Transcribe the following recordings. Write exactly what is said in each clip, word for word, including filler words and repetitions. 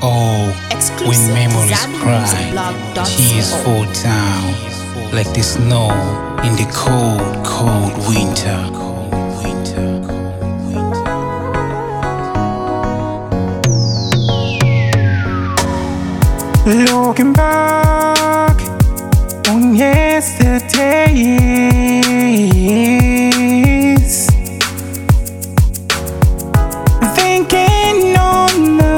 Oh, when Exclusive. memories Zambi cry, Music Blog dot tears co. fall down like the snow in the cold, cold winter. Looking back on yesterdays, thinking on the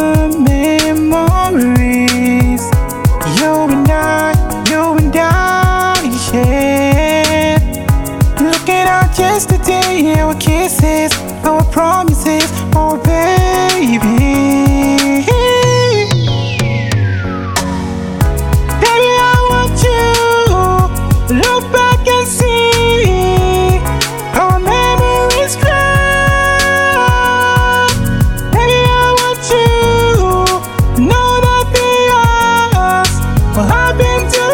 memories you and I, you and I shared. Looking at yesterday, our kisses, our promises, oh baby. Look back and see our memories cry. Baby, I want you to know that they are us. What happened to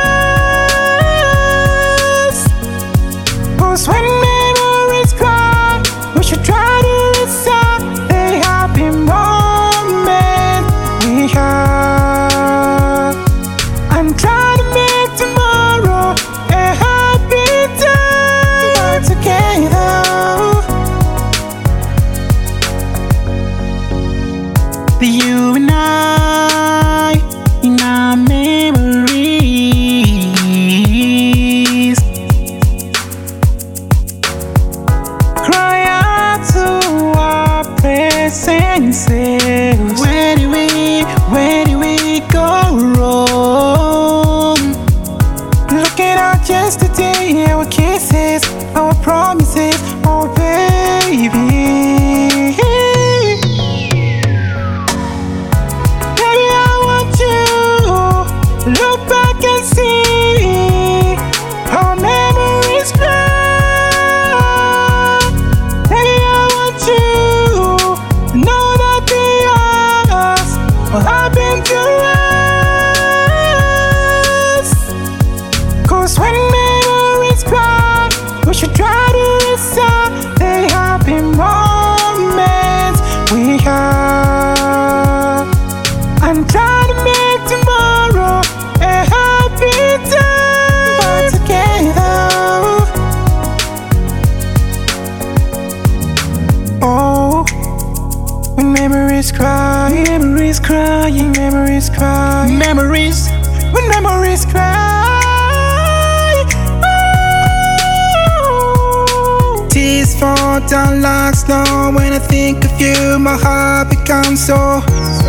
us? 'Cause when memories cry, we should try to reset the happy moment we had. I'm trying to make tomorrow a happy day together. You and I in our memories, cry out to our present selves. Where do we, where do we go wrong? Looking at yesterday, our kisses, our promises, oh baby. Baby, I want you to look back and see our memories cry. Baby, I want you to know that they are us. What happened to us? 'Cause when memories cry, we should try to reset the happy moments we have. I'm trying to make tomorrow a happy day together. Oh, when memories cry, memories crying, memories cry, memories, when memories cry. Oh, tears fall down like snow when I think of you. My heart becomes so